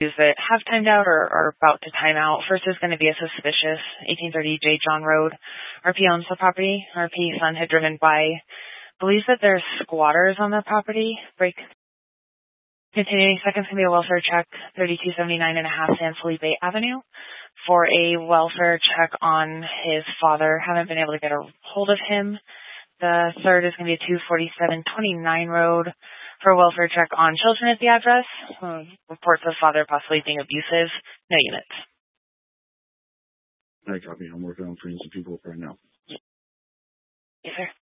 that have timed out or are about to time out. First is going to be a suspicious 1830 J. John Road. RP owns the property. RP son had driven by, believes that there's squatters on the property. Continuing, second's going to be a welfare check, 3279.5 San Felipe Avenue, for a welfare check on his father. Haven't been able to get a hold of him. The third is going to be a 24729 Road for a welfare check on children at the address. Reports of father possibly being abusive. No units. I copy. I'm working on finding some people right now. Yes, sir.